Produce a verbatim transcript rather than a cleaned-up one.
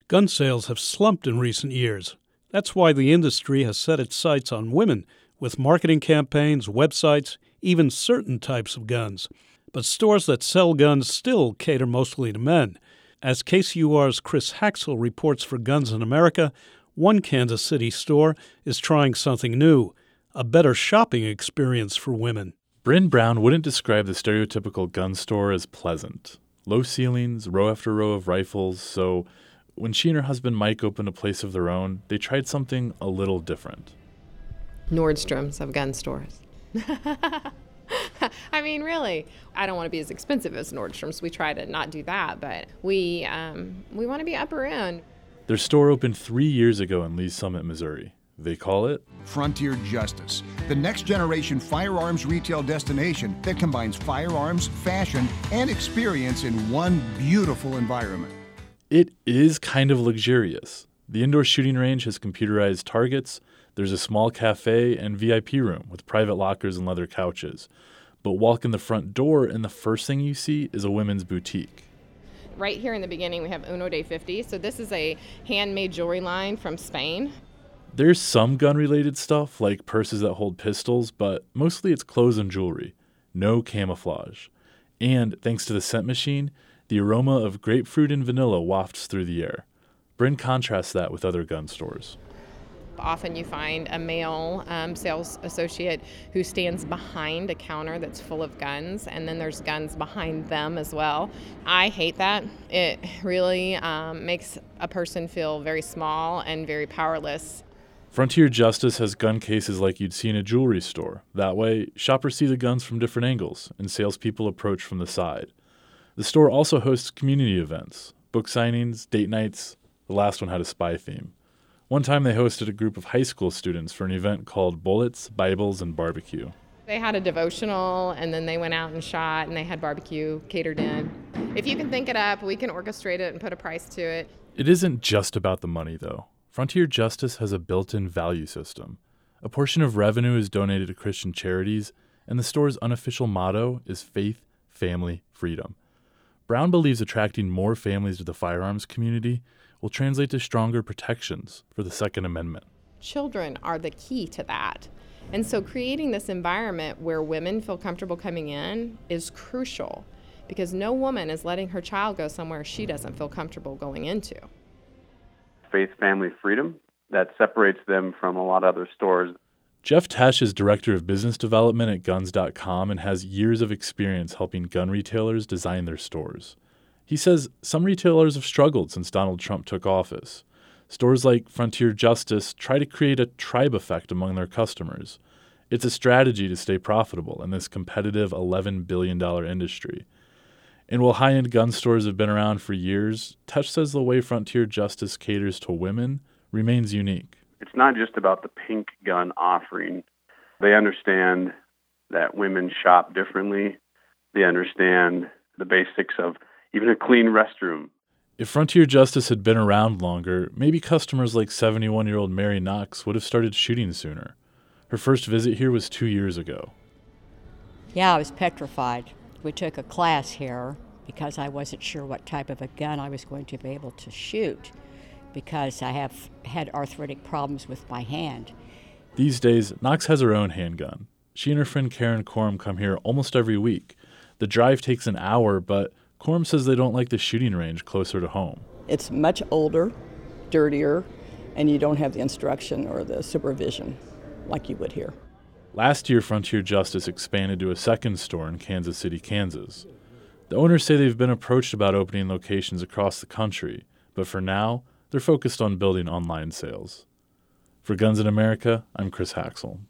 Gun sales have slumped in recent years. That's why the industry has set its sights on women, with marketing campaigns, websites, even certain types of guns. But stores that sell guns still cater mostly to men. As K C U R's Chris Haxel reports for Guns in America, one Kansas City store is trying something new, a better shopping experience for women. Bryn Brown wouldn't describe the stereotypical gun store as pleasant. Low ceilings, row after row of rifles, so when she and her husband Mike opened a place of their own, they tried something a little different. Nordstrom's of gun stores. I mean, really, I don't want to be as expensive as Nordstrom's. We try to not do that, but we um, we want to be upper end. Their store opened three years ago in Lee's Summit, Missouri. They call it Frontier Justice, the next-generation firearms retail destination that combines firearms, fashion, and experience in one beautiful environment. It is kind of luxurious. The indoor shooting range has computerized targets. There's a small cafe and V I P room with private lockers and leather couches. But walk in the front door and the first thing you see is a women's boutique. Right here in the beginning, we have Uno de fifty. So this is a handmade jewelry line from Spain. There's some gun-related stuff, like purses that hold pistols, but mostly it's clothes and jewelry. No camouflage. And thanks to the scent machine, the aroma of grapefruit and vanilla wafts through the air. Bryn contrasts that with other gun stores. Often you find a male um, sales associate who stands behind a counter that's full of guns, and then there's guns behind them as well. I hate that. It really um, makes a person feel very small and very powerless. Frontier Justice has gun cases like you'd see in a jewelry store. That way, shoppers see the guns from different angles, and salespeople approach from the side. The store also hosts community events, book signings, date nights. The last one had a spy theme. One time they hosted a group of high school students for an event called Bullets, Bibles, and Barbecue. They had a devotional, and then they went out and shot, and they had barbecue catered in. If you can think it up, we can orchestrate it and put a price to it. It isn't just about the money, though. Frontier Justice has a built-in value system. A portion of revenue is donated to Christian charities, and the store's unofficial motto is faith, family, freedom. Brown believes attracting more families to the firearms community will translate to stronger protections for the Second Amendment. Children are the key to that. And so creating this environment where women feel comfortable coming in is crucial, because no woman is letting her child go somewhere she doesn't feel comfortable going into. Faith, family, freedom, that separates them from a lot of other stores. Jeff Tesh is Director of Business Development at guns dot com and has years of experience helping gun retailers design their stores. He says some retailers have struggled since Donald Trump took office. Stores like Frontier Justice try to create a tribe effect among their customers. It's a strategy to stay profitable in this competitive eleven billion dollars industry. And while high-end gun stores have been around for years, Tesh says the way Frontier Justice caters to women remains unique. It's not just about the pink gun offering. They understand that women shop differently. They understand the basics of even a clean restroom. If Frontier Justice had been around longer, maybe customers like seventy-one-year-old Mary Knox would have started shooting sooner. Her first visit here was two years ago. Yeah, I was petrified. We took a class here because I wasn't sure what type of a gun I was going to be able to shoot, because I have had arthritic problems with my hand. These days, Knox has her own handgun. She and her friend Karen Corum come here almost every week. The drive takes an hour, but Corum says they don't like the shooting range closer to home. It's much older, dirtier, and you don't have the instruction or the supervision like you would here. Last year, Frontier Justice expanded to a second store in Kansas City, Kansas. The owners say they've been approached about opening locations across the country, but for now, they're focused on building online sales. For Guns in America, I'm Chris Haxel.